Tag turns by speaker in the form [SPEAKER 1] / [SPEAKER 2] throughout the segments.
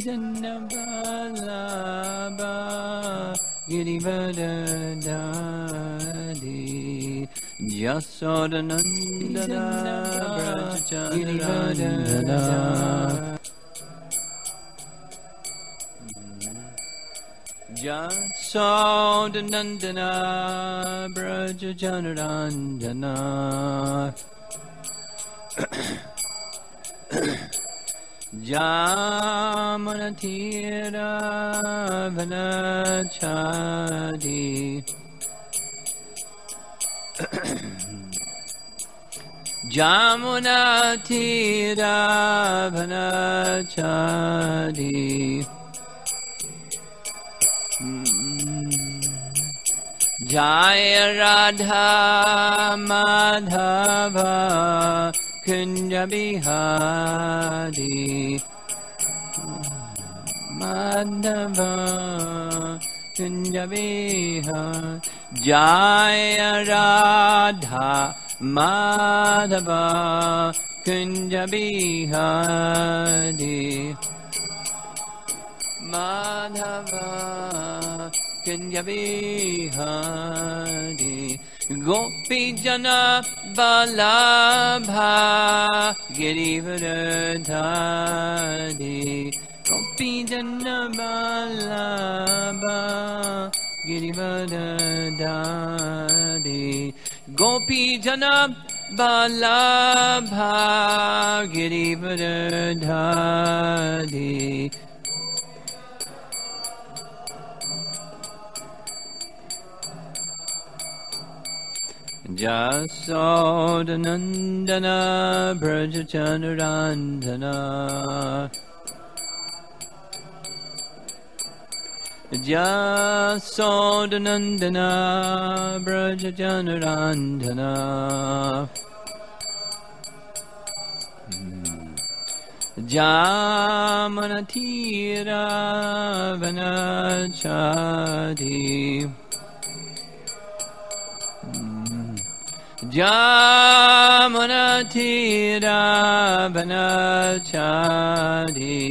[SPEAKER 1] Jannabalaba Girivardhari Jasodanandana Girivardhara Jasodanandana Brajajanarandana Jamanatira Vanachadi Jamunatira Vanachadi Jaya Radha Madhava Kunja Bihari Madhava Kunja Bihari Jaya Radha Madhava Kunja Bihari Madhava Kunja Bihari Gopi Jana Balabha Girivardhari Gopi Jana Balabha Girivardhari Gopi Jana Balabha Girivardhari Jasodanandana Brajajanarandana Jasodanandana Brajajanarandana Jamanatira Vanachadi Jamunatira Vanachadi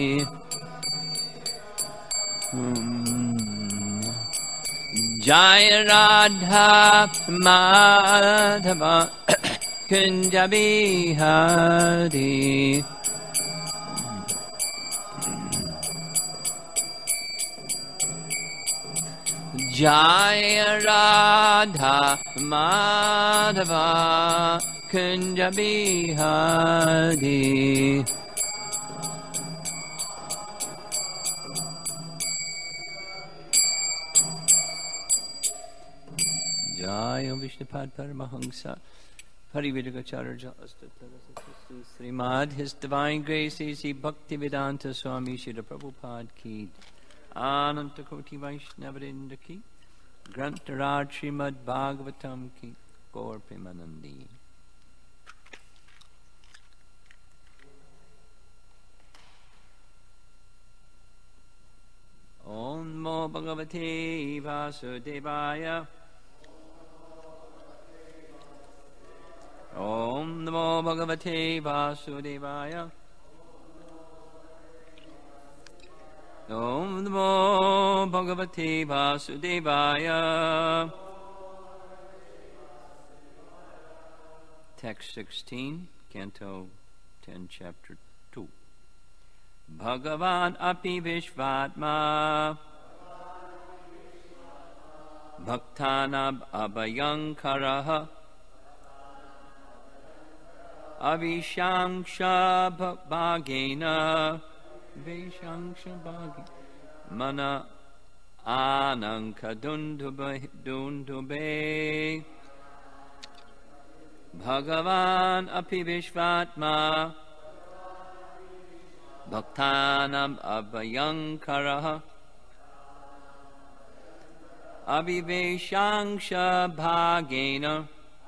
[SPEAKER 1] Jaya Radha Madhava Kunja Bihari Jaya Radha Madhava Kunja Bihari Jaya Vishnupad Paramahamsa Parivedagacharya Srimad His Divine Grace A.C. Bhaktivedanta Swami Srila Prabhupada Ki Ananta Koti Vaishnavadinda Ki Grantaraj Srimad Bhagavatam Ki Gaur Premanandi Om Namo Bhagavate Vasudevaya Om Namo Bhagavate Vasudevaya Om Namo Bhagavate Vasudevaya. Text 16, Canto 10, Chapter 2. Bhagavan api Vishvatma Bhaktanab abhayankaraha Avishangsha bhagena Vishangsha bhagena Mana ananka dundube Bhagavan api Vishvatma Bhaktanam abhayankaraha Aviveshangsha bhagena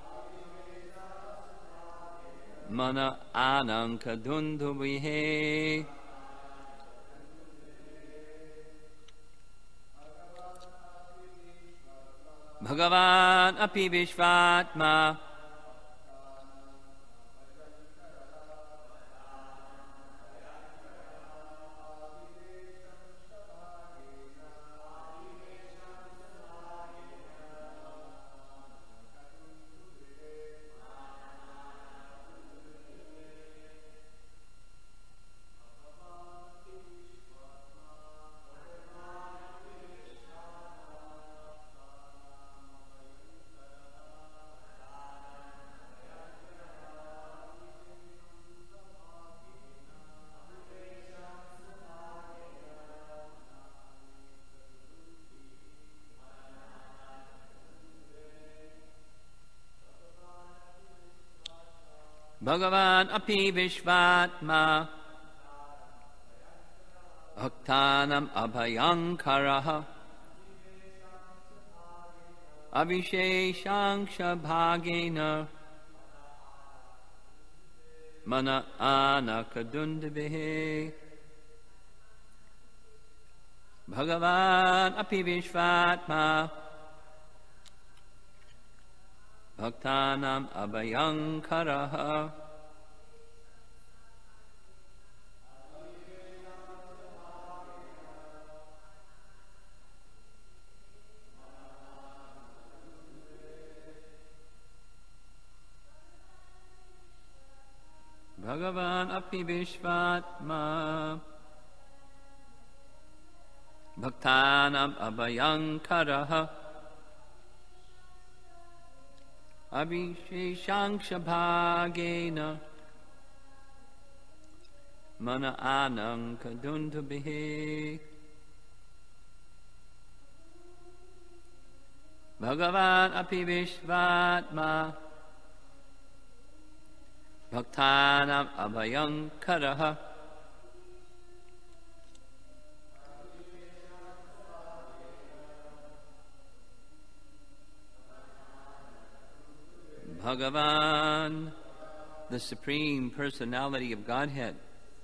[SPEAKER 1] Mana ananka dundubihe Bhagavan api Vishvatma Bhagavan api Vishvatma Bhaktanam abhayankaraha Abhisheshangsha bhagena Mana anakadundabihe Bhagavan api Vishvatma Bhaktanam abhayankaraha Bhagavan api Vishvatma Bhaktanam abhayankaraha Abhisheshangsha bhagena Mana anakadundabihe Bhagavan api Vishvatma Bhaktanam abhayankaraha Bhagavan, the Supreme Personality of Godhead.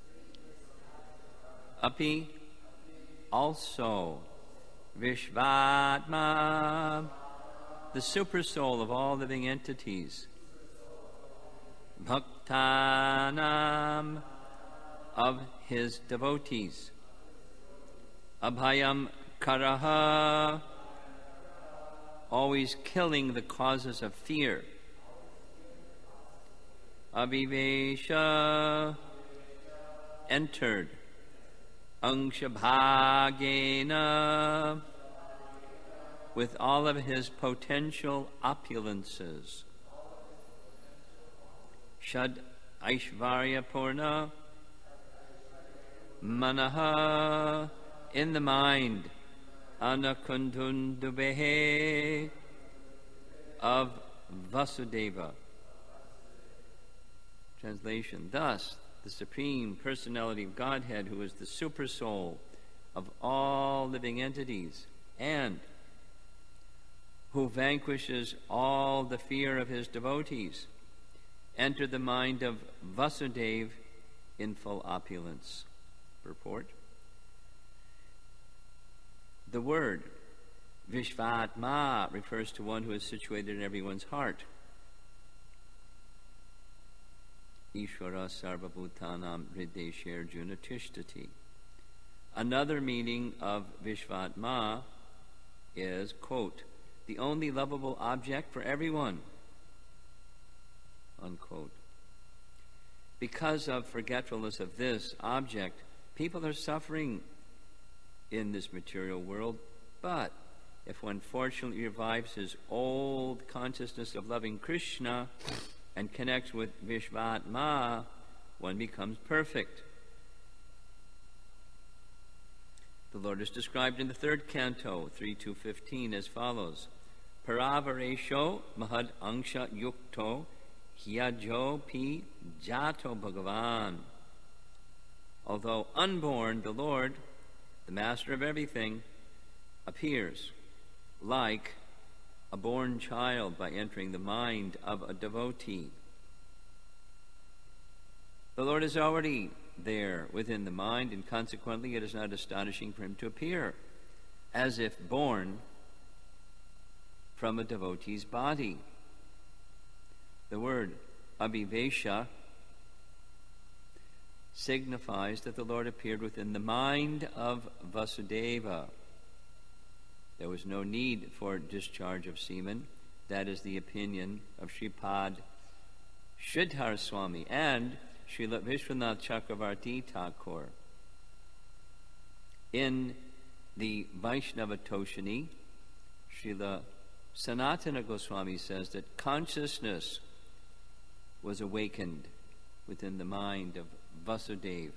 [SPEAKER 1] Api, also. Vishvatma, the Supersoul of all living entities. Bhaktanam, of his devotees. Abhayam karaha, always killing the causes of fear. Avivesha, entered. Angshabhagena, with all of his potential opulences. Shad Aishvarya Purna, Manaha, in the mind. Anakundundubehe, of Vasudeva. Translation: thus, the Supreme Personality of Godhead, who is the Supersoul of all living entities, and who vanquishes all the fear of his devotees, entered the mind of Vasudeva in full opulence. Purport: the word Vishvatma refers to one who is situated in everyone's heart. Ishvara Sarvabhutanam Hridesher Arjuna Tishtati. Another meaning of Vishvatma is, quote, the only lovable object for everyone, unquote. Because of forgetfulness of this object, people are suffering in this material world, but if one fortunately revives his old consciousness of loving Krishna and connects with Vishvatma, one becomes perfect. The Lord is described in the 3rd canto, 3-15, as follows: Paravaresho mahad angsha yukto hyajo pi jato bhagavan. Although unborn, the Lord, the master of everything, appears like a born child by entering the mind of a devotee. The Lord is already there within the mind, and consequently it is not astonishing for him to appear as if born from a devotee's body. The word abhivesha signifies that the Lord appeared within the mind of Vasudeva. There was no need for discharge of semen. That is the opinion of Shripad Sridhar Swami and Srila Vishwanath Chakravarti Thakur. In the Vaishnava Toshani, Srila Sanatana Goswami says that consciousness was awakened within the mind of Vasudeva.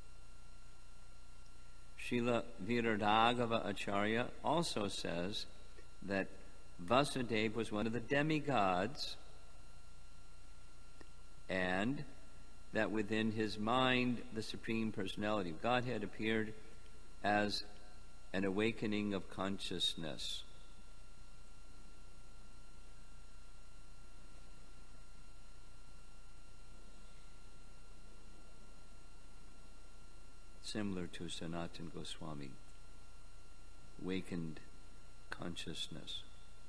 [SPEAKER 1] Srila Viradaghava Acharya also says that Vasudeva was one of the demigods and that within his mind the Supreme Personality of Godhead appeared as an awakening of consciousness. Similar to Sanatana Goswami, awakened consciousness.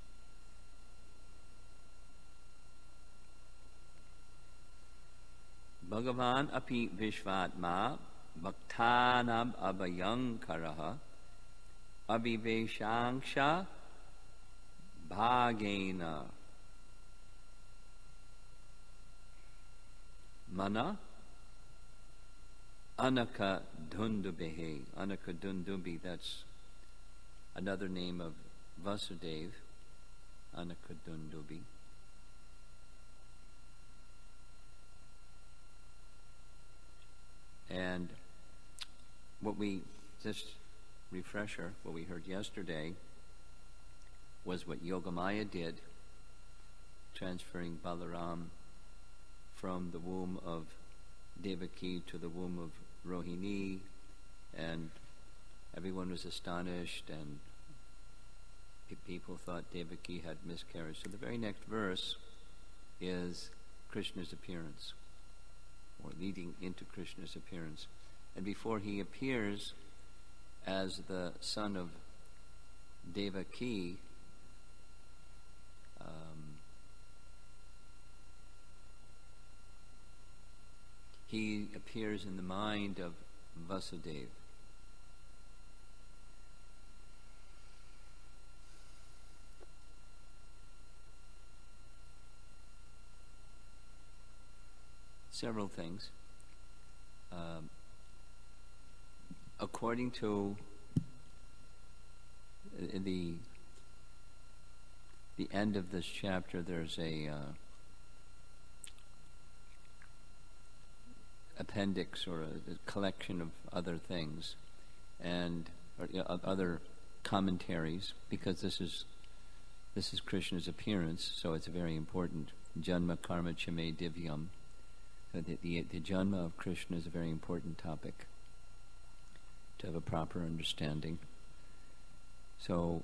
[SPEAKER 1] Bhagavan api vishvatma bhaktanam abhayankaraha abhiveshangsha bhagena mana anaka dundubihi. Anaka dundubi, that's another name of Vasudeva, Anaka dundubi. And what we, just refresher, what we heard yesterday was what Yogamaya did, transferring Balaram from the womb of Devaki to the womb of Rohini, and everyone was astonished, and people thought Devaki had miscarriage. So the very next verse is Krishna's appearance, or leading into Krishna's appearance. And before he appears as the son of Devaki, he appears in the mind of Vasudeva. Several things. According to the end of this chapter, there's a appendix or a collection of other things and other commentaries, because this is Krishna's appearance, so it's very important. Janma karma chame divyam. The janma of Krishna is a very important topic to have a proper understanding. So,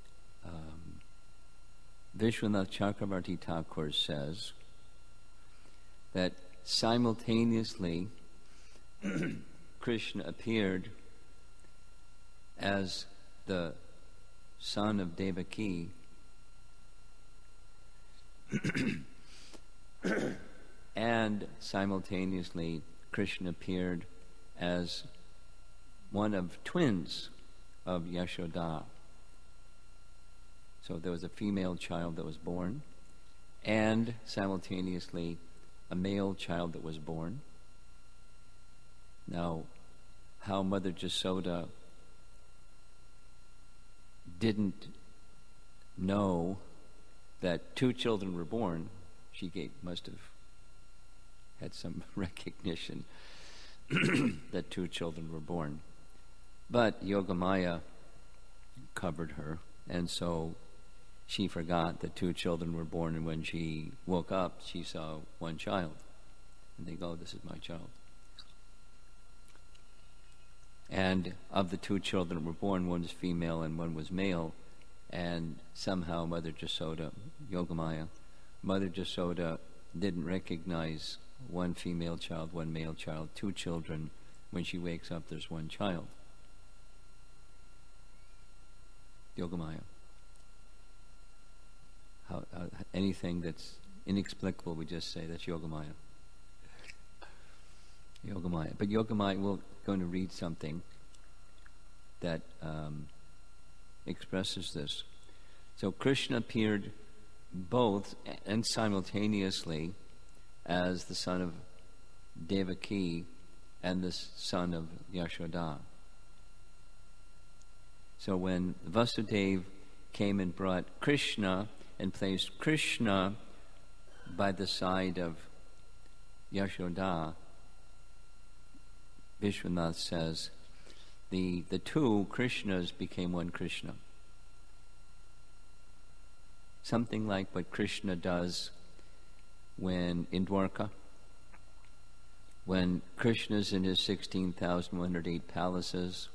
[SPEAKER 1] Vishwanath Chakravarti Thakur says that simultaneously Krishna appeared as the son of Devaki and simultaneously Krishna appeared as one of twins of Yashoda. So there was a female child that was born, and simultaneously a male child that was born. Now, how Mother Jasoda didn't know that two children were born, she must have had some recognition that two children were born. But Yogamaya covered her, and so she forgot that two children were born, and when she woke up, she saw one child. And they go, "This is my child." And of the two children that were born, one was female and one was male, and somehow Mother Jasoda, Yogamaya, Mother Jasoda didn't recognize one female child, one male child, two children. When she wakes up, there's one child. Yogamaya. Anything that's inexplicable, we just say that's Yogamaya. Yogamaya. But Yogamaya, we're going to read something that expresses this. So Krishna appeared both and simultaneously as the son of Devaki and the son of Yashoda. So when Vasudeva came and brought Krishna and placed Krishna by the side of Yashoda, Vishwanath says the two Krishnas became one Krishna. Something like what Krishna does when in Dwarka, when Krishna's in his 16,108 palaces,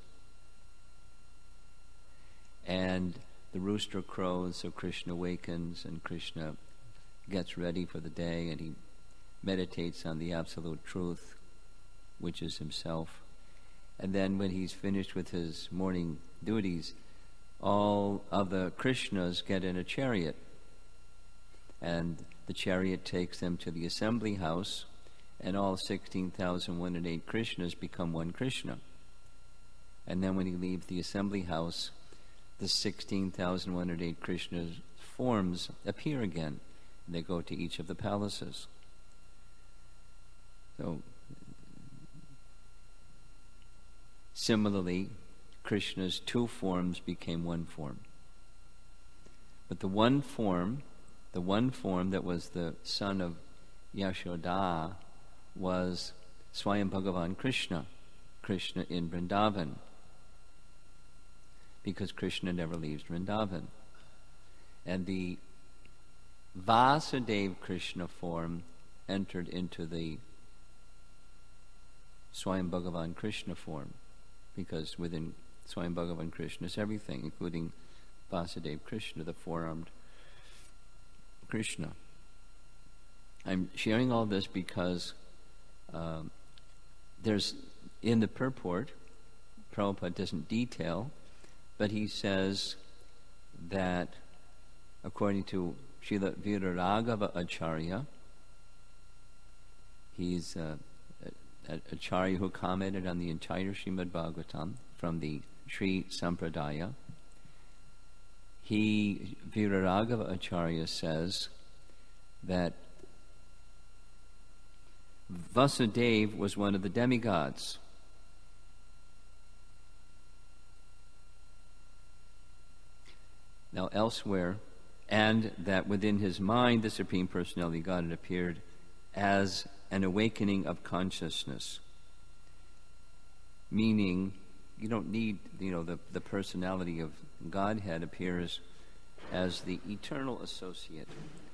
[SPEAKER 1] and the rooster crows, so Krishna awakens, and Krishna gets ready for the day, and he meditates on the absolute truth, which is himself. And then when he's finished with his morning duties, all of the Krishnas get in a chariot, and the chariot takes them to the assembly house, and all 16,108 Krishnas become one Krishna. And then when he leaves the assembly house, the 16,108 Krishna's forms appear again. And they go to each of the palaces. So, similarly, Krishna's two forms became one form. But the one form that was the son of Yashoda, was Swayam Bhagavan Krishna in Vrindavan, because Krishna never leaves Vrindavan. And the Vasudeva Krishna form entered into the Swayam Bhagavan Krishna form, because within Swayam Bhagavan Krishna is everything, including Vasudeva Krishna, the four-armed Krishna. I'm sharing all this because there's, in the purport, Prabhupada doesn't detail, but he says that according to Srila Viraraghava Acharya, he's an Acharya who commented on the entire Srimad Bhagavatam from the Sri Sampradaya. Viraraghava Acharya says that Vasudeva was one of the demigods. Now elsewhere, and that within his mind the Supreme Personality of God had appeared as an awakening of consciousness. Meaning, you don't need, the personality of Godhead appears as the eternal associate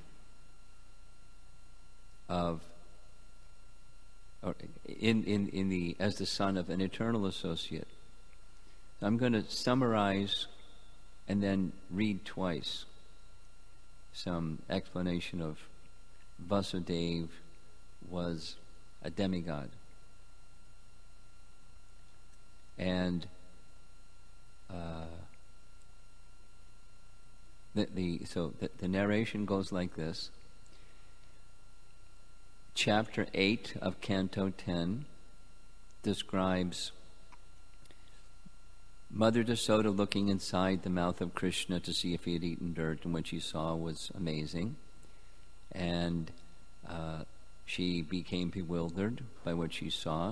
[SPEAKER 1] of, or as the son of an eternal associate. I'm going to summarize and then read twice some explanation of Vasudeva was a demigod. And the narration goes like this. Chapter 8 of Canto 10 describes Mother Yasoda looking inside the mouth of Krishna to see if he had eaten dirt, and what she saw was amazing. And she became bewildered by what she saw.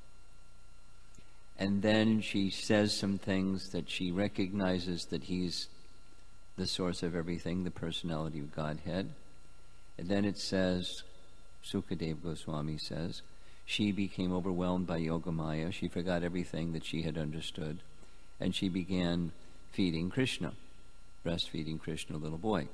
[SPEAKER 1] And then she says some things that she recognizes that he's the source of everything, the personality of Godhead. And then it says, Sukadeva Goswami says, she became overwhelmed by Yogamaya. She forgot everything that she had understood. And she began feeding Krishna, breastfeeding Krishna, a little boy.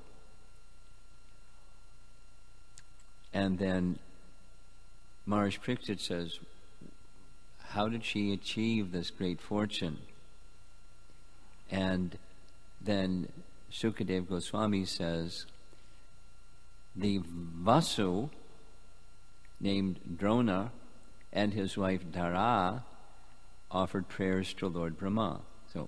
[SPEAKER 1] And then Maharaj Pariksit says, how did she achieve this great fortune? And then Sukadeva Goswami says, the Vasu, named Drona, and his wife Dara offered prayers to Lord Brahma. So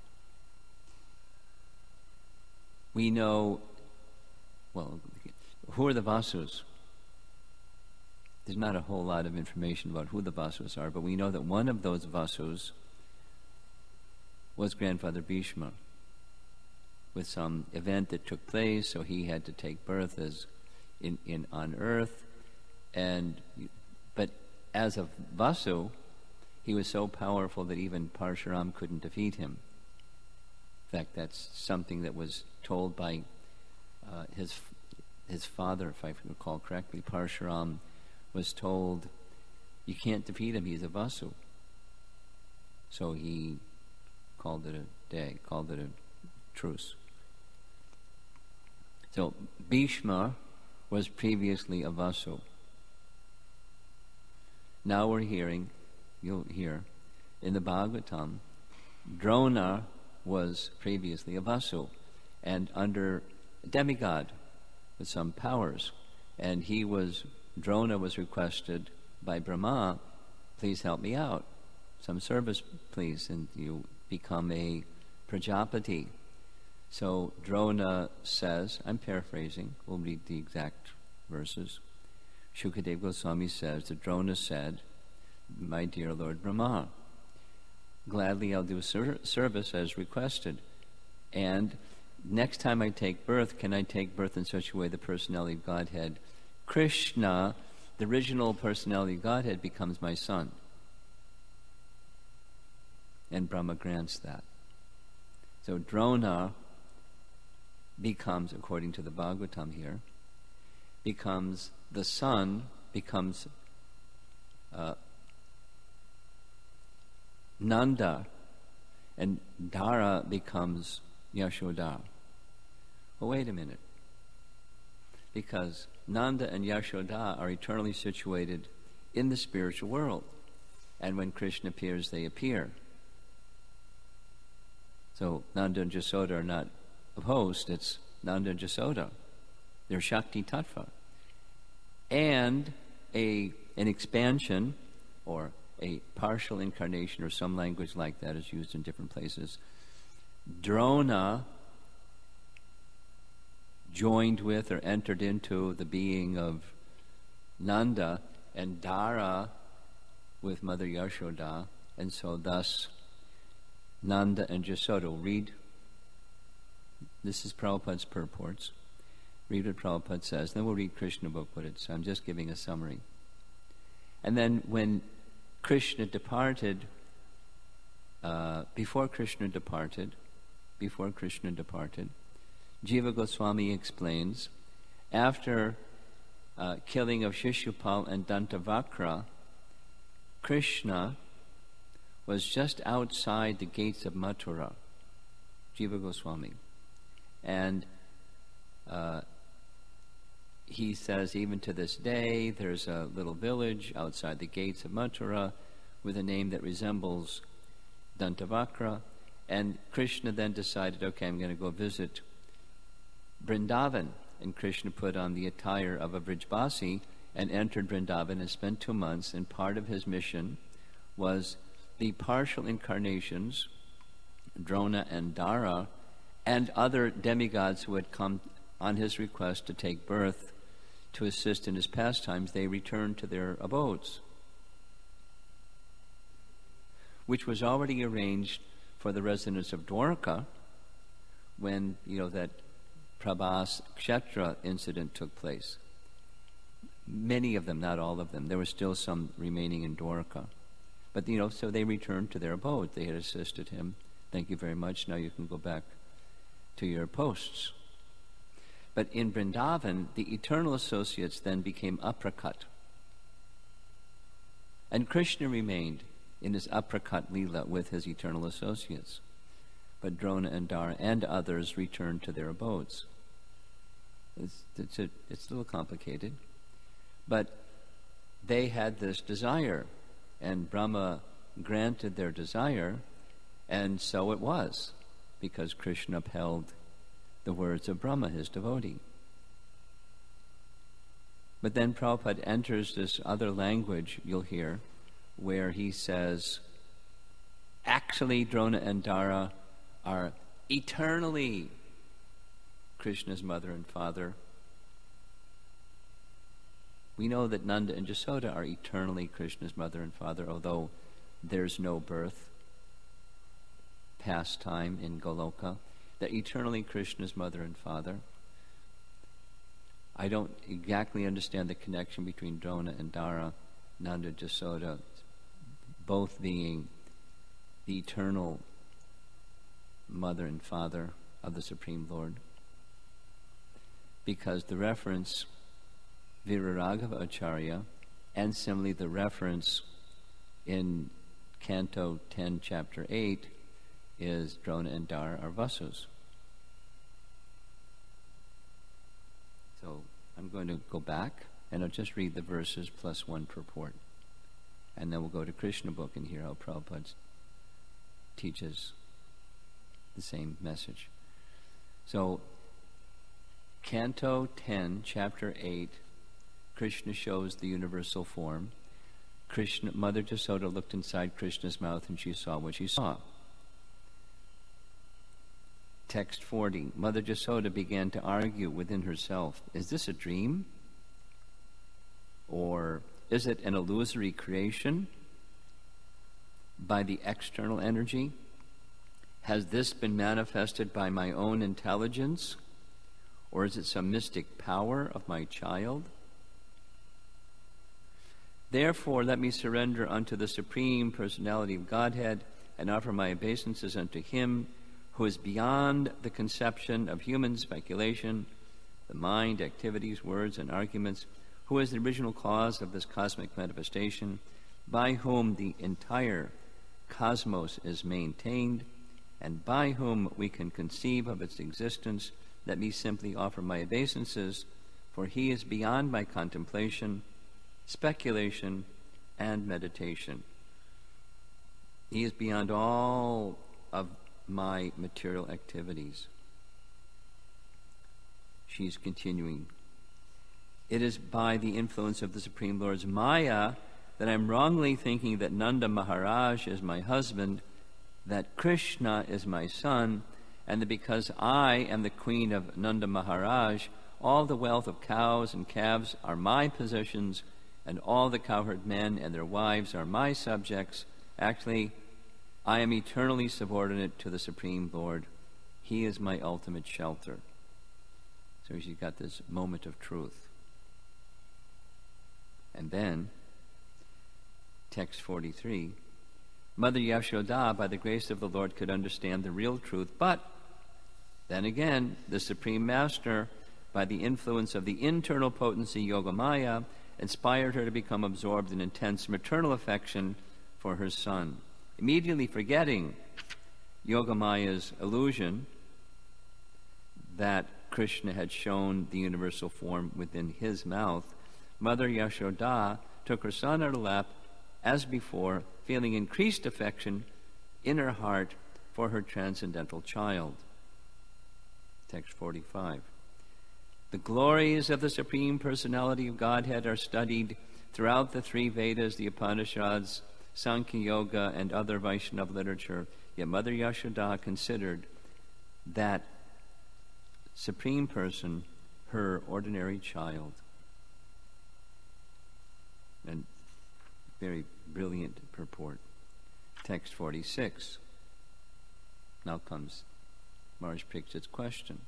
[SPEAKER 1] we know, well, who are the Vasus? There's not a whole lot of information about who the Vasus are, but we know that one of those Vasus was Grandfather Bhishma, with some event that took place, so he had to take birth as on earth, but as a Vasu, he was so powerful that even Parshuram couldn't defeat him. In fact, that's something that was told by his father, if I recall correctly. Parshuram was told, you can't defeat him, he's a Vasu. So he called it a day, called it a truce. So Bhishma was previously a Vasu. now you'll hear, in the Bhagavatam, Drona was previously a Vasu, and under a demigod with some powers. And Drona was requested by Brahma, please help me out, some service please, and you become a Prajapati. So Drona says, I'm paraphrasing, we'll read the exact verses. Shukadeva Goswami says that Drona said, my dear Lord Brahma, gladly I'll do service as requested. And next time I take birth, can I take birth in such a way the personality of Godhead, Krishna, the original personality of Godhead, becomes my son? And Brahma grants that. So Drona becomes, according to the Bhagavatam here, becomes the son, becomes Nanda, and Dara becomes Yashoda. Well, wait a minute. Because Nanda and Yashoda are eternally situated in the spiritual world. And when Krishna appears, they appear. So Nanda and Jasoda are not opposed, it's Nanda and Jasoda. They're Shakti Tattva. And an expansion, or a partial incarnation, or some language like that is used in different places. Drona joined with or entered into the being of Nanda, and Dara with Mother Yashoda, and so thus Nanda and Jasoda. Read, this is Prabhupada's purports. Read what Prabhupada says, then we'll read Krishna book what it says. I'm just giving a summary. And then when Krishna departed, before Krishna departed, Jiva Goswami explains, after killing of Shishupal and Dantavakra, Krishna was just outside the gates of Mathura, Jiva Goswami. And he says, even to this day, there's a little village outside the gates of Mathura with a name that resembles Dantavakra. And Krishna then decided, okay, I'm going to go visit Vrindavan. And Krishna put on the attire of a Vrijbasi and entered Vrindavan and spent 2 months. And part of his mission was the partial incarnations, Drona and Dara, and other demigods who had come on his request to take birth to assist in his pastimes. They returned to their abodes, which was already arranged for the residents of Dwarka when, that Prabhas Kshetra incident took place. Many of them, not all of them. There were still some remaining in Dwarka. But, so they returned to their abode. They had assisted him. Thank you very much. Now you can go back to your posts. But in Vrindavan, the eternal associates then became aprakat. And Krishna remained in his aprakat lila with his eternal associates. But Drona and Dara and others returned to their abodes. It's a little complicated. But they had this desire, and Brahma granted their desire, and so it was, because Krishna upheld the words of Brahma, his devotee. But then Prabhupada enters this other language, you'll hear, where he says, actually Drona and Dara are eternally Krishna's mother and father. We know that Nanda and Jasoda are eternally Krishna's mother and father, although there's no birth, pastime in Goloka. That eternally Krishna's mother and father. I don't exactly understand the connection between Drona and Dara, Nanda, Jasoda, both being the eternal mother and father of the Supreme Lord. Because the reference, Viraraghava Acharya, and similarly the reference in Canto 10, Chapter 8, is Drona and Dara are Vasus. So I'm going to go back and I'll just read the verses plus one purport. And then we'll go to Krishna book and hear how Prabhupada teaches the same message. So, Canto 10, Chapter 8, Krishna shows the universal form. Mother Jasoda looked inside Krishna's mouth and she saw what she saw. Text 40, Mother Jasoda began to argue within herself, is this a dream? Or is it an illusory creation by the external energy? Has this been manifested by my own intelligence? Or is it some mystic power of my child? Therefore, let me surrender unto the Supreme Personality of Godhead and offer my obeisances unto Him who is beyond the conception of human speculation, the mind, activities, words, and arguments, who is the original cause of this cosmic manifestation, by whom the entire cosmos is maintained, and by whom we can conceive of its existence. Let me simply offer my obeisances, for He is beyond my contemplation, speculation, and meditation. He is beyond all of my material activities. She's continuing. It is by the influence of the Supreme Lord's Maya that I'm wrongly thinking that Nanda Maharaj is my husband, that Krishna is my son, and that because I am the queen of Nanda Maharaj, all the wealth of cows and calves are my possessions, and all the cowherd men and their wives are my subjects. Actually, I am eternally subordinate to the Supreme Lord. He is my ultimate shelter. So she's got this moment of truth. And then, text 43, Mother Yashoda, by the grace of the Lord, could understand the real truth, but then again, the Supreme Master, by the influence of the internal potency Yogamaya, inspired her to become absorbed in intense maternal affection for her son. Immediately forgetting Yogamaya's illusion that Krishna had shown the universal form within his mouth, Mother Yashoda took her son out of lap as before, feeling increased affection in her heart for her transcendental child. Text 45. The glories of the Supreme Personality of Godhead are studied throughout the three Vedas, the Upanishads, Sankhya Yoga, and other Vaishnava literature. Yet Mother Yashoda considered that Supreme Person her ordinary child. And very brilliant purport. Text 46. Now comes Maharaj Parikshit's question.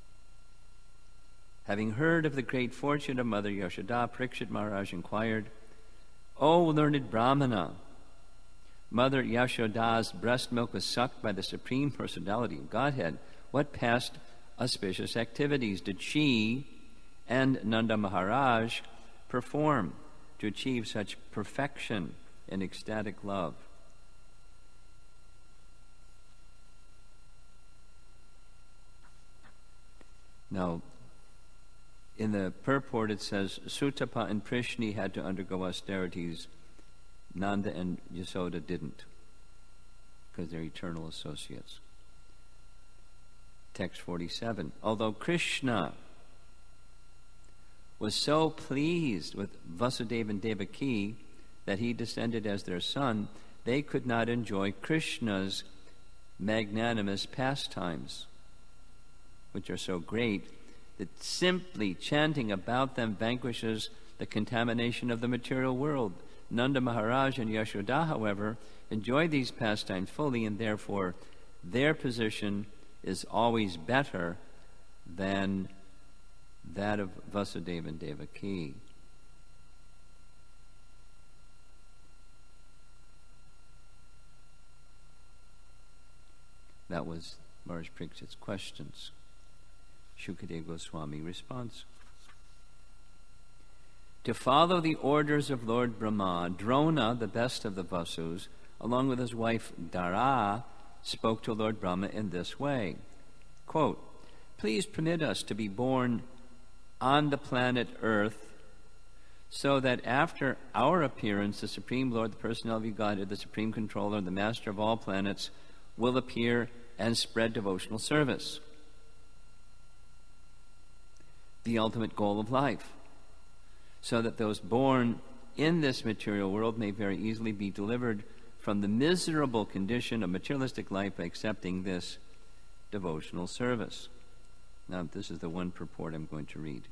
[SPEAKER 1] Having heard of the great fortune of Mother Yashoda, Parikshit Maharaj inquired, O learned Brahmana, Mother Yashoda's breast milk was sucked by the Supreme Personality of Godhead. What past auspicious activities did she and Nanda Maharaj perform to achieve such perfection in ecstatic love? Now, in the purport it says, Sutapa and Prishni had to undergo austerities. Nanda and Yasoda didn't, because they're eternal associates. Text 47. Although Krishna was so pleased with Vasudeva and Devaki that he descended as their son, they could not enjoy Krishna's magnanimous pastimes, which are so great that simply chanting about them vanquishes the contamination of the material world. Nanda Maharaj and Yashoda, however, enjoy these pastimes fully, and therefore their position is always better than that of Vasudeva and Devaki. That was Maharaj Parikshit's questions. Shukadeva Goswami response. To follow the orders of Lord Brahma, Drona, the best of the Vasus, along with his wife Dara, spoke to Lord Brahma in this way. Quote, please permit us to be born on the planet Earth so that after our appearance, the Supreme Lord, the personality of Godhead, the Supreme Controller, the Master of all planets, will appear and spread devotional service. The ultimate goal of life, so that those born in this material world may very easily be delivered from the miserable condition of materialistic life by accepting this devotional service. Now, this is the one purport I'm going to read.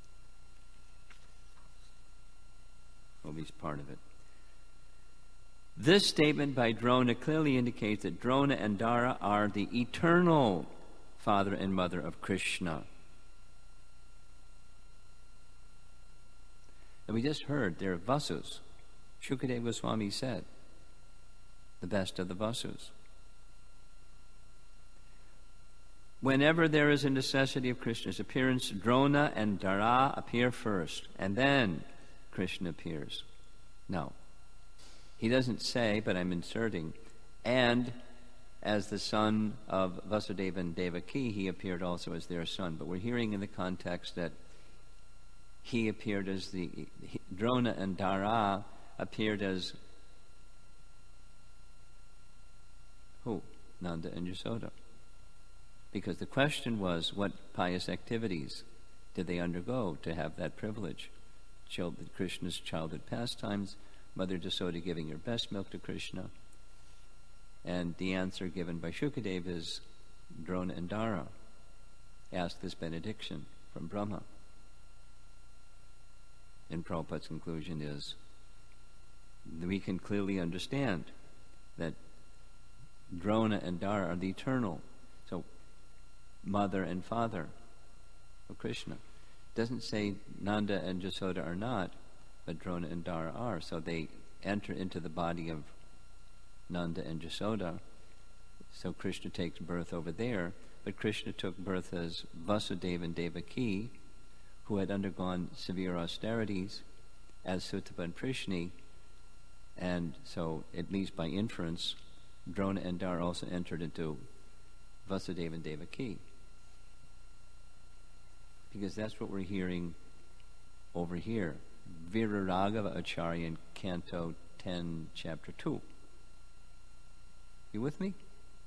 [SPEAKER 1] Or at least part of it. This statement by Drona clearly indicates that Drona and Dara are the eternal father and mother of Krishna. And we just heard they're Vasus. Shukadeva Goswami said, the best of the Vasus. Whenever there is a necessity of Krishna's appearance, Drona and Dara appear first, and then Krishna appears. No. He doesn't say, but I'm inserting, and as the son of Vasudeva and Devaki, he appeared also as their son. But we're hearing in the context that he appeared as Drona and Dara appeared as who? Nanda and Yasoda. Because the question was, what pious activities did they undergo to have that privilege? Krishna's childhood pastimes, Mother Yasoda giving her best milk to Krishna, and the answer given by Shukadeva is Drona and Dara asked this benediction from Brahma. And Prabhupada's conclusion is we can clearly understand that Drona and Dara are the eternal, so mother and father of Krishna. It doesn't say Nanda and Yasoda are not, but Drona and Dara are. So they enter into the body of Nanda and Yasoda. So Krishna takes birth over there, but Krishna took birth as Vasudeva and Devaki, who had undergone severe austerities as Sutapa and Prishni, and so, at least by inference, Drona and Dara also entered into Vasudeva and Devaki. Because that's what we're hearing over here. Viraraghava Acharya in Canto 10, Chapter 2. You with me?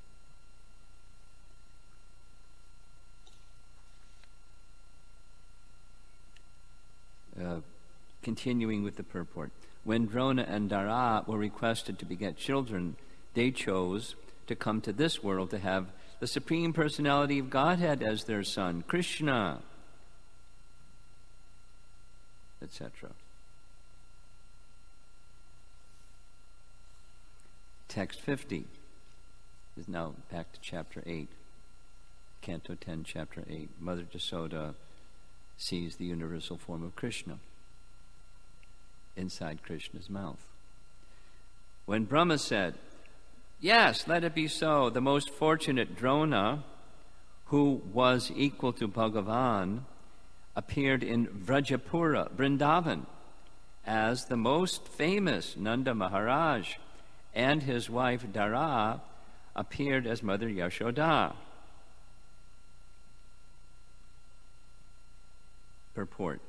[SPEAKER 1] Continuing with the purport. When Drona and Dara were requested to beget children, they chose to come to this world to have the Supreme Personality of Godhead as their son, Krishna, etc. Text 50 is now back to Chapter 8, Canto 10, Chapter 8. Mother Yasoda sees the universal form of Krishna inside Krishna's mouth. When Brahma said, "Yes, let it be so," the most fortunate Drona, who was equal to Bhagavan, appeared in Vrajapura, Vrindavan, as the most famous Nanda Maharaj, and his wife Dara appeared as Mother Yashoda. Purport.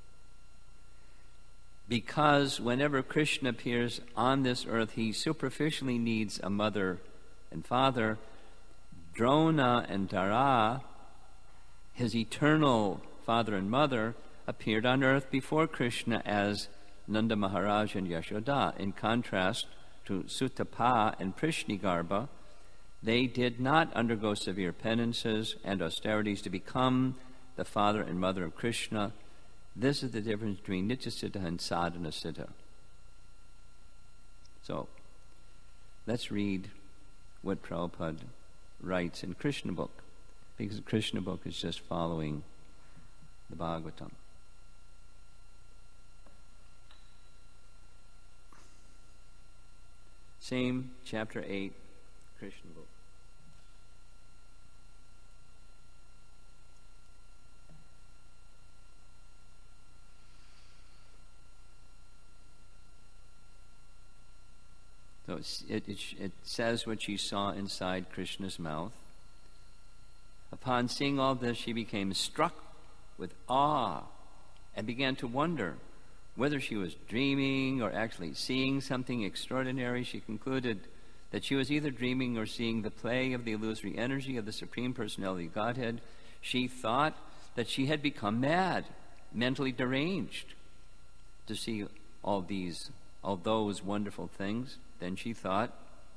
[SPEAKER 1] Because whenever Krishna appears on this earth, he superficially needs a mother and father. Drona and Dara, his eternal father and mother, appeared on earth before Krishna as Nanda Maharaj and Yashoda. In contrast to Sutapa and Prishnigarbha, they did not undergo severe penances and austerities to become the father and mother of Krishna. This is the difference between Nityasiddha and Sadhana Siddha. So, let's read what Prabhupada writes in Krishna book, because the Krishna book is just following the Bhagavatam. Same chapter 8, Krishna book. So it says what she saw inside Krishna's mouth. Upon seeing all this, she became struck with awe and began to wonder whether she was dreaming or actually seeing something extraordinary, she concluded that she was either dreaming or seeing the play of the illusory energy of the Supreme Personality of Godhead. She thought that she had become mad, mentally deranged, to see all those wonderful things. Then she thought,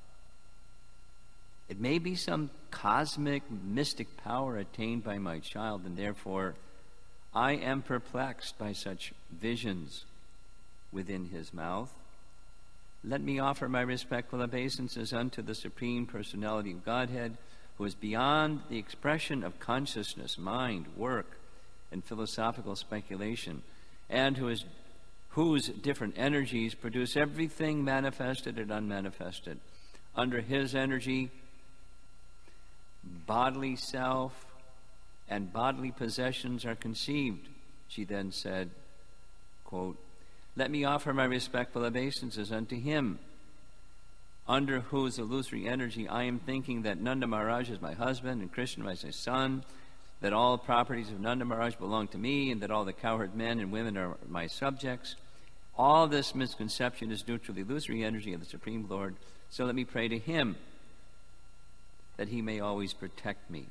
[SPEAKER 1] it may be some cosmic, mystic power attained by my child, and therefore I am perplexed by such visions within his mouth. Let me offer my respectful obeisances unto the Supreme Personality of Godhead, who is beyond the expression of consciousness, mind, work, and philosophical speculation, and whose different energies produce everything manifested and unmanifested. Under his energy, bodily self and bodily possessions are conceived. She then said, quote, let me offer my respectful obeisances unto him, under whose illusory energy I am thinking that Nanda Maharaj is my husband and Krishna is my son, that all properties of Nanda Maharaj belong to me, and that all the cowherd men and women are my subjects. All this misconception is due to the illusory energy of the Supreme Lord. So let me pray to him that he may always protect me.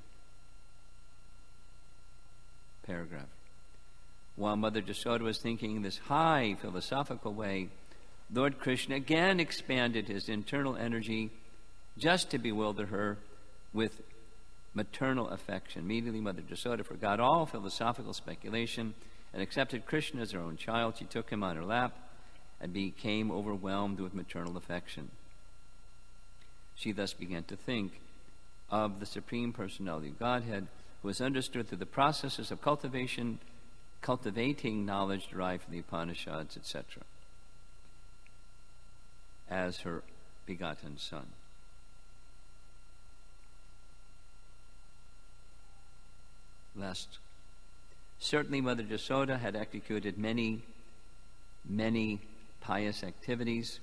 [SPEAKER 1] Paragraph. While Mother Jasoda was thinking in this high philosophical way, Lord Krishna again expanded his internal energy just to bewilder her with maternal affection. Immediately, Mother Jasoda forgot all philosophical speculation and accepted Krishna as her own child. She took him on her lap and became overwhelmed with maternal affection. She thus began to think of the Supreme Personality of Godhead, who is understood through the processes of cultivating knowledge derived from the Upanishads, etc., as her begotten son. Last. Certainly Mother Jasoda had executed many, many pious activities,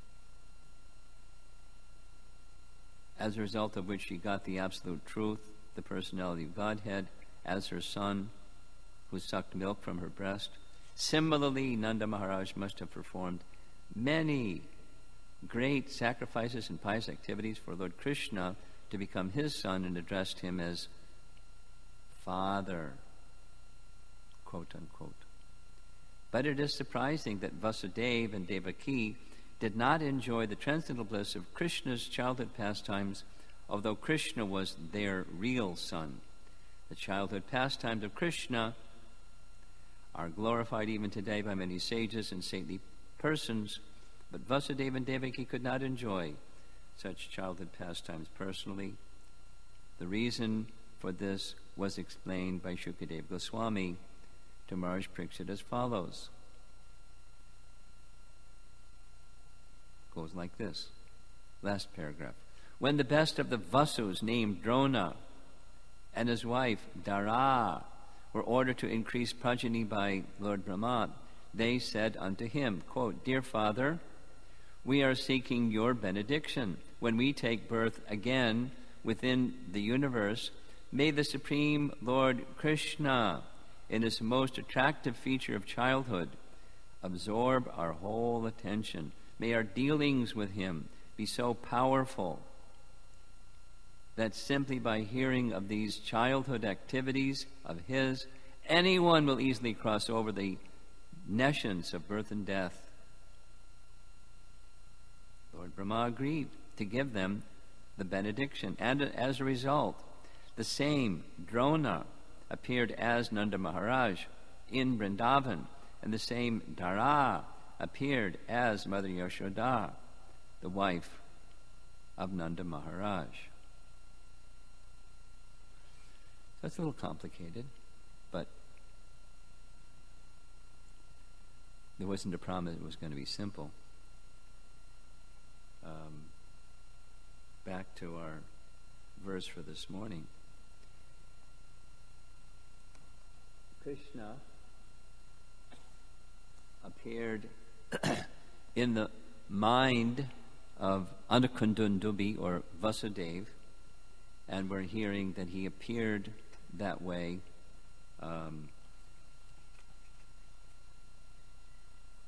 [SPEAKER 1] as a result of which she got the absolute truth, the personality of Godhead, as her son, who sucked milk from her breast. Similarly, Nanda Maharaj must have performed many great sacrifices and pious activities for Lord Krishna to become his son, and addressed him as Father, quote unquote. But it is surprising that Vasudeva and Devaki did not enjoy the transcendental bliss of Krishna's childhood pastimes, although Krishna was their real son. The childhood pastimes of Krishna are glorified even today by many sages and saintly persons, but Vasudeva and Devaki could not enjoy such childhood pastimes personally. The reason for this was explained by Shukadeva Goswami to Maharaj Parikshit as follows. Goes like this. Last paragraph. When the best of the Vasus, named Drona, and his wife Dara were ordered to increase progeny by Lord Brahma, they said unto him, quote, Dear Father, we are seeking your benediction. When we take birth again within the universe, may the Supreme Lord Krishna, in his most attractive feature of childhood, absorb our whole attention. May our dealings with him be so powerful that simply by hearing of these childhood activities of his, anyone will easily cross over the nescience of birth and death. Lord Brahma agreed to give them the benediction, and as a result, the same Drona appeared as Nanda Maharaj in Vrindavan, and the same Dara appeared as Mother Yashoda, the wife of Nanda Maharaj. That's a little complicated, but there wasn't a promise it was going to be simple. Back to our verse for this morning. Krishna appeared in the mind of Anukundundubi, or Vasudeva, and we're hearing that he appeared that way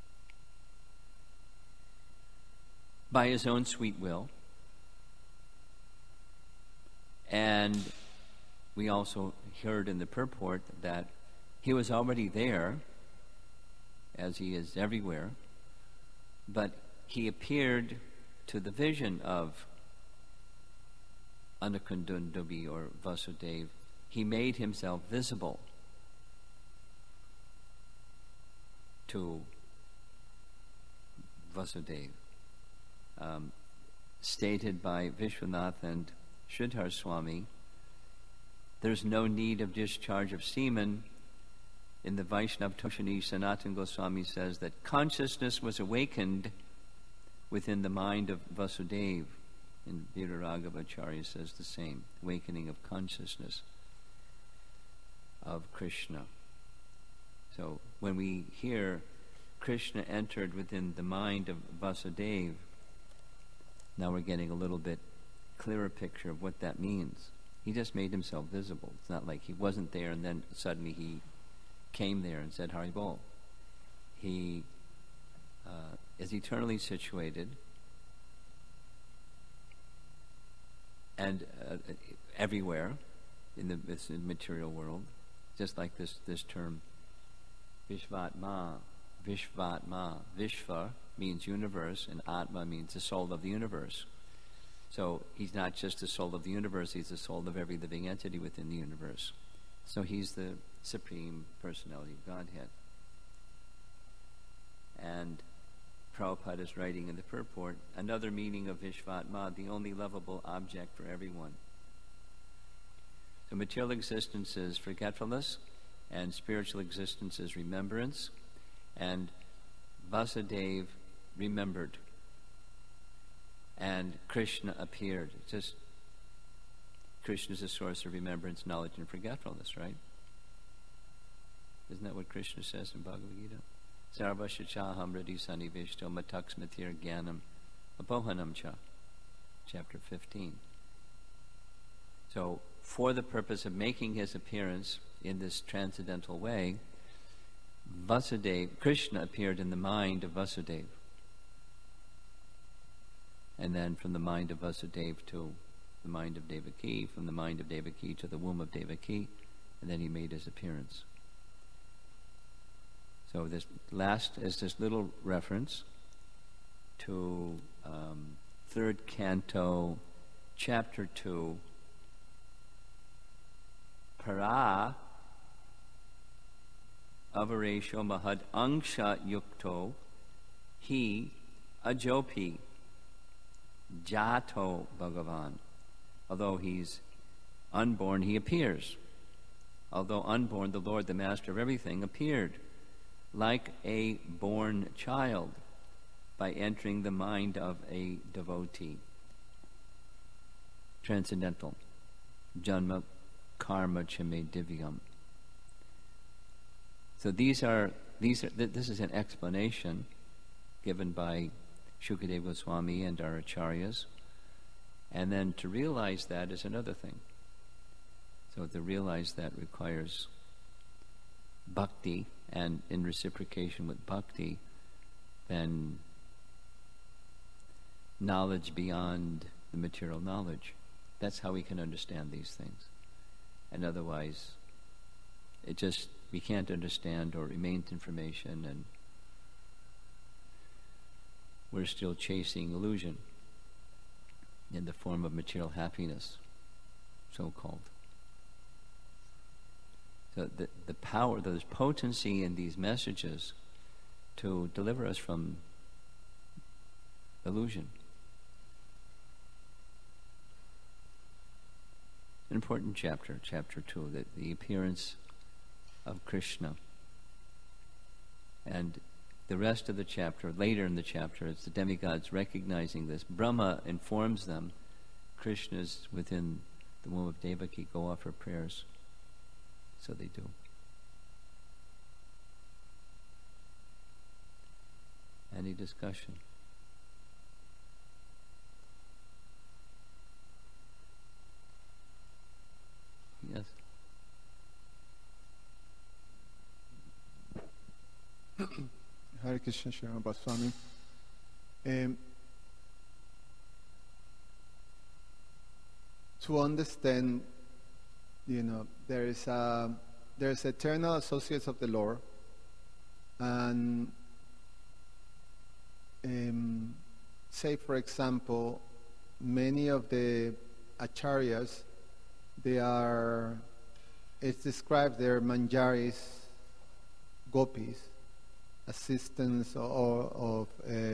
[SPEAKER 1] by his own sweet will. And we also heard in the purport that he was already there, as he is everywhere, but he appeared to the vision of Anakundundubi or Vasudeva. He made himself visible to Vasudeva. Stated by Vishwanath and Sridhar Swami, there's no need of discharge of semen. In the Vaishnav Toshani, Sanatan Goswami says that consciousness was awakened within the mind of Vasudeva. And Viraragavacharya says the same, awakening of consciousness of Krishna. So when we hear Krishna entered within the mind of Vasudeva, now we're getting a little bit clearer picture of what that means. He just made himself visible. It's not like he wasn't there and then suddenly he came there and said Haribol. He is eternally situated and everywhere in this material world, just like this term Vishvatma. Vishva means universe, and Atma means the soul of the universe. So he's not just the soul of the universe, he's the soul of every living entity within the universe. So he's the Supreme Personality of Godhead. And Prabhupada is writing in the purport, another meaning of Vishvatma, the only lovable object for everyone. So material existence is forgetfulness, and spiritual existence is remembrance, and Vasudeva remembered, and Krishna appeared. Just Krishna is a source of remembrance, knowledge, and forgetfulness, right? Isn't that what Krishna says in Bhagavad Gita? Sarva shachaham radi sanivishto mataksmatir jnanam apohanam cha, chapter 15. So, for the purpose of making his appearance in this transcendental way, Krishna appeared in the mind of Vasudeva. And then from the mind of Vasudeva to the mind of Devaki, from the mind of Devaki to the womb of Devaki, and then he made his appearance. So this last is this little reference to 3rd canto, chapter 2, Para Avaresho Mahad Angsha Yukto He Ajopi Jato Bhagavan. Although he's unborn, he appears. Although unborn, the Lord, the Master of everything, appeared like a born child by entering the mind of a devotee. Transcendental. Janma karma chame divyam. So this is an explanation given by Shukadeva Goswami and our acharyas. And then to realize that is another thing. So to realize that requires bhakti, and in reciprocation with bhakti, then knowledge beyond the material knowledge. That's how we can understand these things. And otherwise, we can't understand, or remains information, and we're still chasing illusion in the form of material happiness, so-called. So the power, there's potency in these messages to deliver us from illusion. An important chapter, chapter 2, that the appearance of Krishna. And the rest of the chapter, later in the chapter, it's the demigods recognizing this. Brahma informs them, Krishna is within the womb of Devaki, go offer prayers. So they do. Any discussion? Yes.
[SPEAKER 2] Hare Krishna, Srimad Swami. to understand, there's eternal associates of the Lord, and say, for example, many of the acharyas, it's described they're manjaris, gopis, assistants of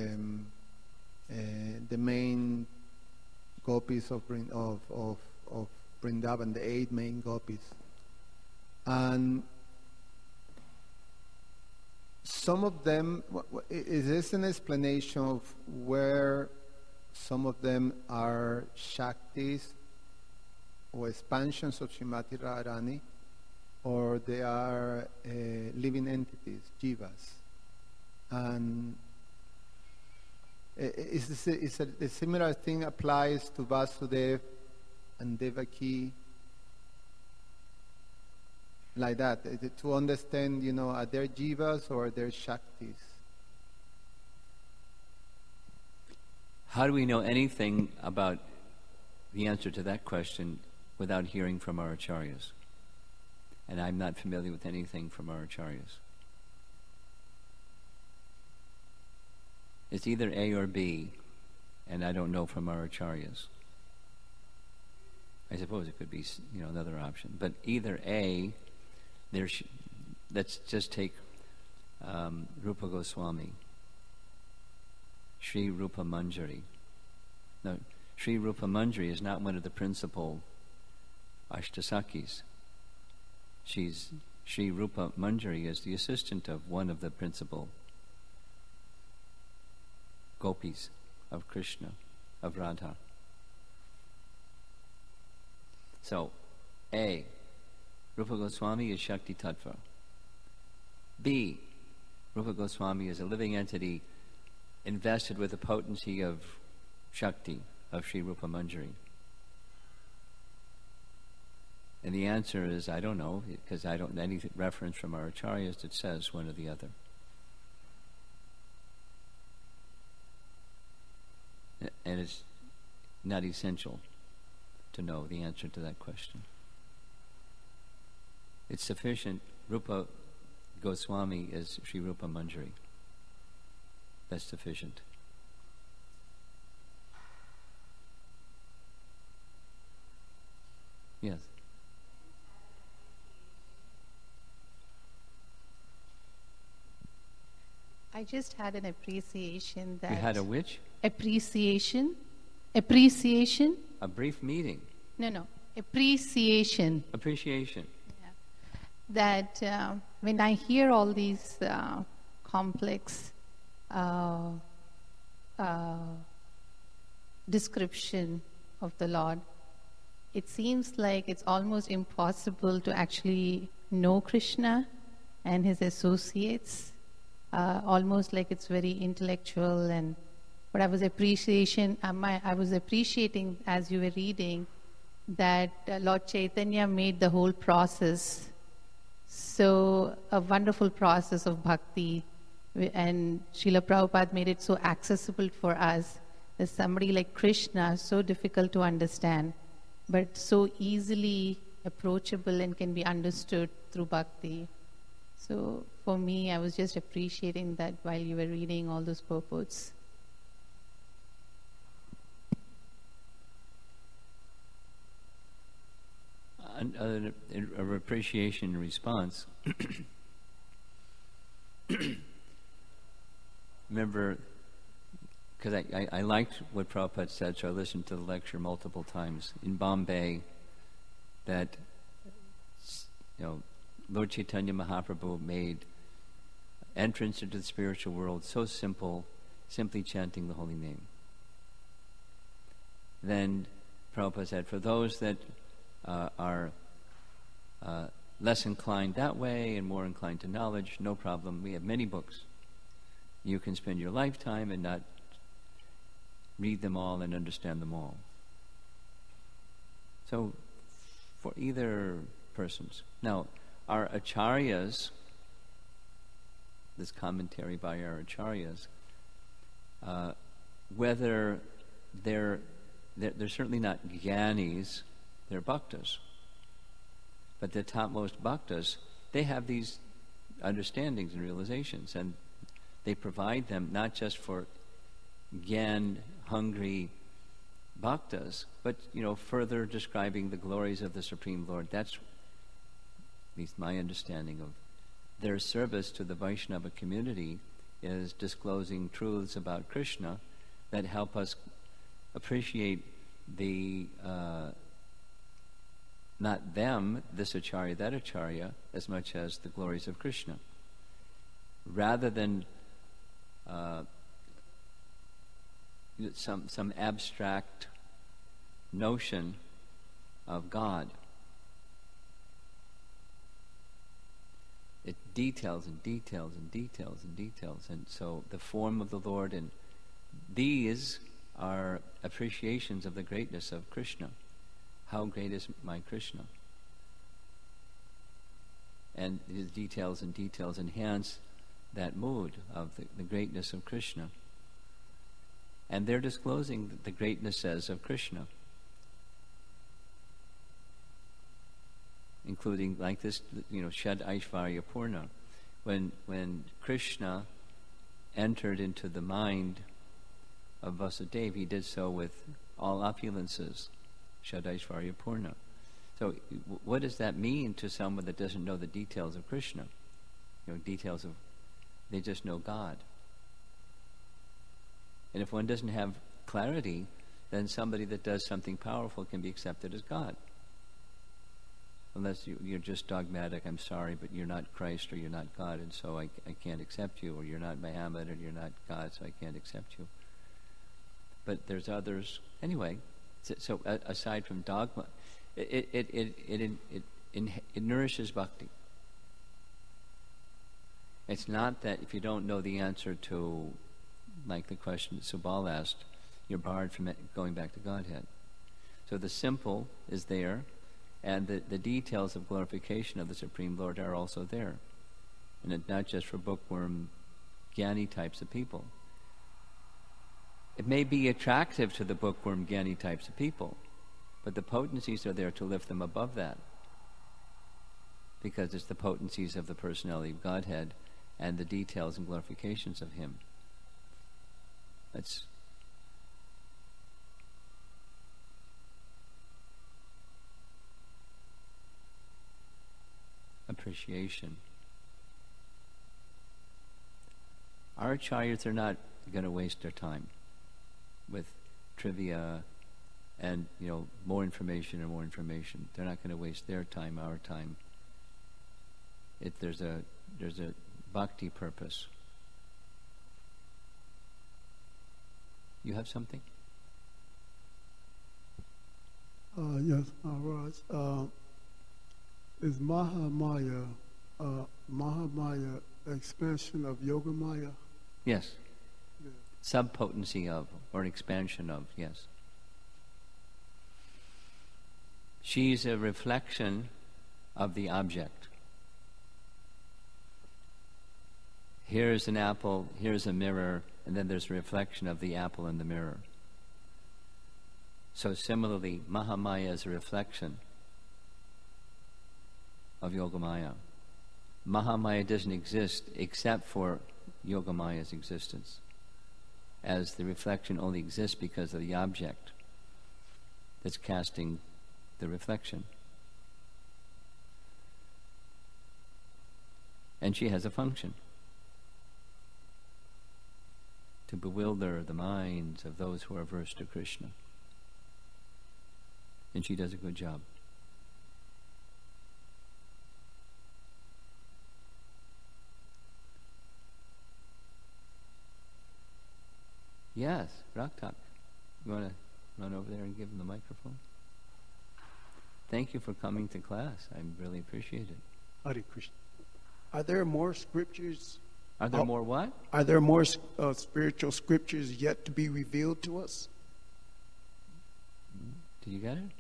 [SPEAKER 2] the main gopis of Vrindavan, the 8 main gopis. And some of them, is this an explanation of where some of them are Shaktis or expansions of Srimati Radharani, or they are living entities, jivas? And a similar thing applies to Vasudev and Devaki, like that, to understand, are they jivas or are they Shaktis?
[SPEAKER 1] How do we know anything about the answer to that question without hearing from our acharyas? And I'm not familiar with anything from our acharyas. It's either A or B, and I don't know from our acharyas. I suppose it could be, another option. But either A, let's just take Rupa Goswami, Sri Rupa Manjari. No, Sri Rupa Manjari is not one of the principal Ashtasakis. Sri Rupa Manjari is the assistant of one of the principal gopis of Krishna, of Radha. So, A, Rupa Goswami is Shakti Tattva. B, Rupa Goswami is a living entity invested with the potency of Shakti, of Sri Rupa Manjari. And the answer is, I don't know, because I don't any reference from our acharyas that says one or the other. And it's not essential to know the answer to that question. It's sufficient. Rupa Goswami is Sri Rupa Manjari. That's sufficient. Yes.
[SPEAKER 3] I just had an appreciation that...
[SPEAKER 1] You had a which?
[SPEAKER 3] Appreciation.
[SPEAKER 1] A brief meeting.
[SPEAKER 3] No. Appreciation.
[SPEAKER 1] Appreciation.
[SPEAKER 3] Yeah. That when I hear all these complex description of the Lord, it seems like it's almost impossible to actually know Krishna and his associates. Almost like it's very intellectual, but I was appreciating as you were reading that Lord Chaitanya made the whole process so a wonderful process of bhakti, and Srila Prabhupada made it so accessible for us. As somebody like Krishna, so difficult to understand, but so easily approachable and can be understood through bhakti. So for me, I was just appreciating that while you were reading all those purports.
[SPEAKER 1] An appreciation response. Remember, because I liked what Prabhupada said, so I listened to the lecture multiple times in Bombay, that Lord Chaitanya Mahaprabhu made entrance into the spiritual world so simple, simply chanting the holy name. Then Prabhupada said, for those that are less inclined that way and more inclined to knowledge, no problem. We have many books. You can spend your lifetime and not read them all and understand them all. So, for either persons. Now, our acharyas, this commentary by our acharyas, whether they're certainly not gyanis they're bhaktas. But the topmost bhaktas, they have these understandings and realizations, and they provide them not just for gyan-hungry bhaktas, but, further describing the glories of the Supreme Lord. That's at least my understanding of their service to the Vaishnava community, is disclosing truths about Krishna that help us appreciate the not them, this acharya, that acharya, as much as the glories of Krishna. Rather than some abstract notion of God. It details and details and details and details. And so the form of the Lord, and these are appreciations of the greatness of Krishna. How great is my Krishna? And his details and details enhance that mood of the greatness of Krishna. And they're disclosing the greatnesses of Krishna, including like this, Shad Aishvarya Purna. When Krishna entered into the mind of Vasudeva, he did so with all opulences, Shad Aishvarya Purna. So what does that mean to someone that doesn't know the details of Krishna? They just know God. And if one doesn't have clarity, then somebody that does something powerful can be accepted as God. Unless you're just dogmatic, I'm sorry, but you're not Christ or you're not God, and so I can't accept you, or you're not Muhammad and you're not God, so I can't accept you. But there's others. Anyway, so aside from dogma, it nourishes bhakti. It's not that if you don't know the answer to, like the question that Subal asked, you're barred from going back to Godhead. So the simple is there, and the details of glorification of the Supreme Lord are also there. And it's not just for bookworm, Jnani types of people. It may be attractive to the bookworm, Jnani types of people, but the potencies are there to lift them above that. Because it's the potencies of the personality of Godhead and the details and glorifications of Him. That's appreciation. Our acharyas are not going to waste their time with trivia and more information and more information. They're not going to waste their time, our time. There's a bhakti purpose. You have something?
[SPEAKER 4] Yes, Raj. Is Mahamaya expansion of Yogamaya?
[SPEAKER 1] Yes.
[SPEAKER 4] Yeah.
[SPEAKER 1] Subpotency of, or an expansion of, yes. She's a reflection of the object. Here's an apple, here's a mirror, and then there's a reflection of the apple in the mirror. So similarly, Mahamaya is a reflection of Yogamaya. Mahamaya doesn't exist except for Yogamaya's existence, as the reflection only exists because of the object that's casting the reflection. And she has a function: to bewilder the minds of those who are averse to Krishna. And she does a good job. Yes, Raktak. You want to run over there and give him the microphone? Thank you for coming to class. I really appreciate it.
[SPEAKER 4] Hare Krishna. Are there more scriptures?
[SPEAKER 1] Are there more what?
[SPEAKER 4] Are there more spiritual scriptures yet to be revealed to us?
[SPEAKER 1] Did you get it?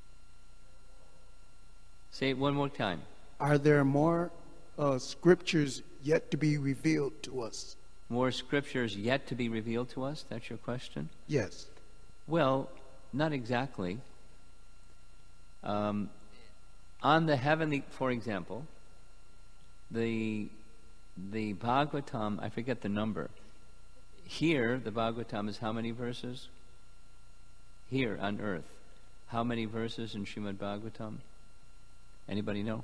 [SPEAKER 1] Say it one more time.
[SPEAKER 4] Are there more scriptures yet to be revealed to us?
[SPEAKER 1] More scriptures yet to be revealed to us? That's your question?
[SPEAKER 4] Yes.
[SPEAKER 1] Well, not exactly. On the heavenly, for example, the Bhagavatam, I forget the number. Here, the Bhagavatam is how many verses? Here on earth. How many verses in Srimad Bhagavatam? Anybody know?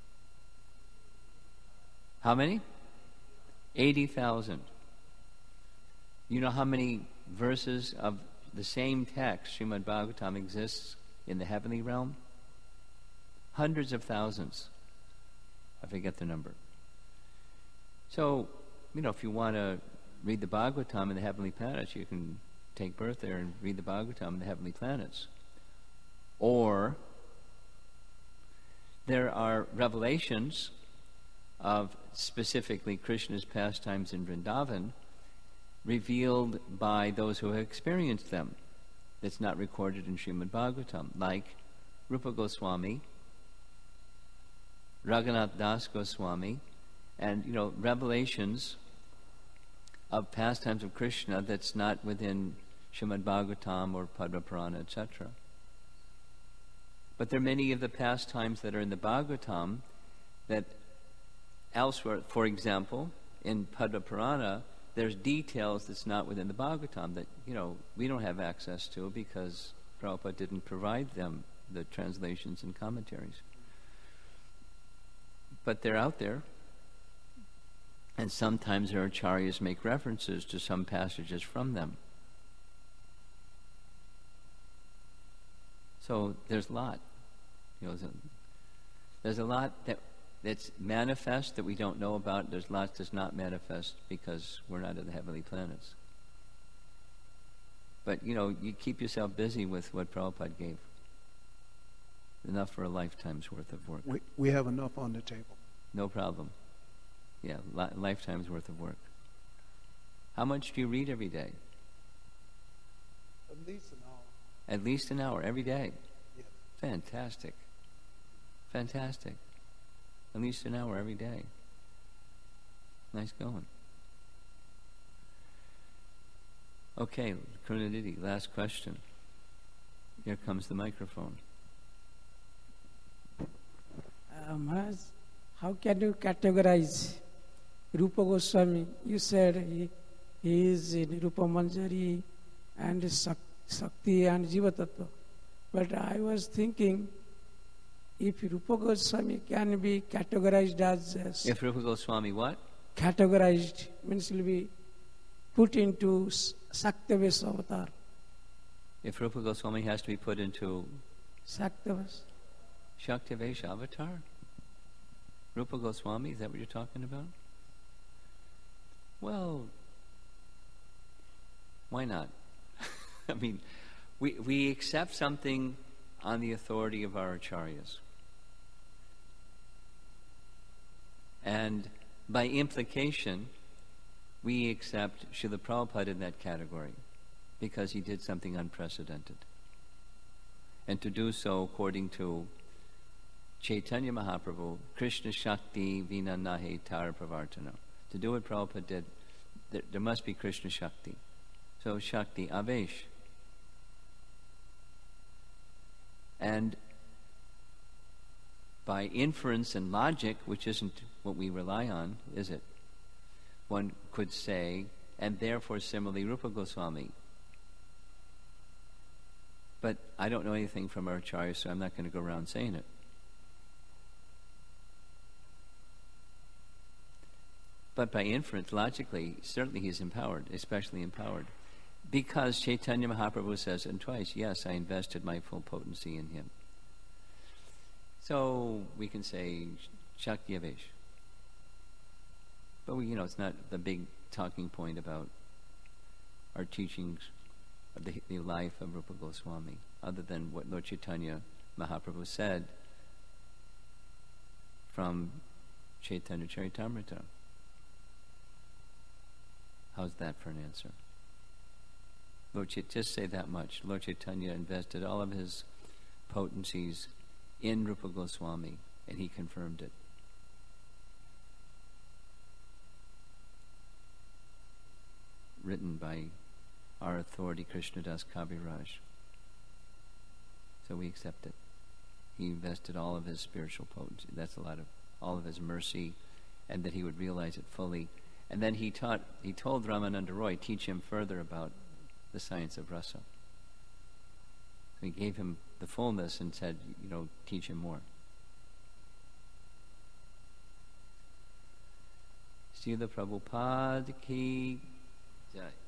[SPEAKER 1] How many? 80,000. You know how many verses of the same text, Srimad Bhagavatam, exists in the heavenly realm? Hundreds of thousands. I forget the number. So, if you want to read the Bhagavatam in the heavenly planets, you can take birth there and read the Bhagavatam in the heavenly planets. Or there are revelations of specifically Krishna's pastimes in Vrindavan revealed by those who have experienced them. That's not recorded in Srimad Bhagavatam, like Rupa Goswami, Raghunath Das Goswami, and revelations of pastimes of Krishna that's not within Srimad Bhagavatam or Padma Purana, etc. But there are many of the pastimes that are in the Bhagavatam that elsewhere, for example, in Padma Purana, there's details that's not within the Bhagavatam that, we don't have access to because Prabhupada didn't provide them, the translations and commentaries. But they're out there. And sometimes our acharyas make references to some passages from them. So there's a lot. There's a lot that's manifest that we don't know about. There's lots that's not manifest because we're not in the heavenly planets. But, you keep yourself busy with what Prabhupada gave. Enough for a lifetime's worth of work.
[SPEAKER 4] We have enough on the table.
[SPEAKER 1] No problem. Yeah, lifetime's worth of work. How much do you read every day?
[SPEAKER 4] At least an hour.
[SPEAKER 1] At least an hour every day?
[SPEAKER 4] Yes.
[SPEAKER 1] Fantastic. Fantastic. At least an hour every day. Nice going. Okay, Karunaditi, last question. Here comes the microphone.
[SPEAKER 5] Maharaj, how can you categorize Rupa Goswami? You said he is in Rupa Manjari and Sakti and Jiva Tattva. But I was thinking, if Rupa Goswami can be categorized as...
[SPEAKER 1] If Rupa Goswami what?
[SPEAKER 5] Categorized, means will be put into Saktavesa avatar.
[SPEAKER 1] If Rupa Goswami has to be put into...
[SPEAKER 5] Saktavesa.
[SPEAKER 1] Shaktavesha avatar? Rupa Goswami, is that what you're talking about? Well, why not? I mean, we accept something on the authority of our acharyas. And by implication, we accept Srila Prabhupada in that category because he did something unprecedented. And to do so according to Chaitanya Mahaprabhu, Krishna Shakti Vina Nahe Tara Pravartana. To do what Prabhupada did, there must be Krishna Shakti. So Shakti, Avesh. And by inference and logic, which isn't what we rely on, is it? One could say, and therefore similarly Rupa Goswami. But I don't know anything from our acharya, so I'm not going to go around saying it. But by inference, logically, certainly he's empowered, especially empowered. Because Chaitanya Mahaprabhu says it twice, yes, I invested my full potency in him. So we can say Shakti Avesh. But it's not the big talking point about our teachings of the life of Rupa Goswami, other than what Lord Chaitanya Mahaprabhu said from Chaitanya Charitamrita. How's that for an answer? Just say that much. Lord Chaitanya invested all of his potencies in Rupa Goswami, and he confirmed it. Written by our authority, Krishnadas Kaviraj. So we accept it. he invested all of his spiritual potency. That's a lot of all of his mercy, and that he would realize it fully. And then he told Ramananda Roy, teach him further about the science of rasa. So he gave him the fullness and said, teach him more. Srila Prabhupada ki jai.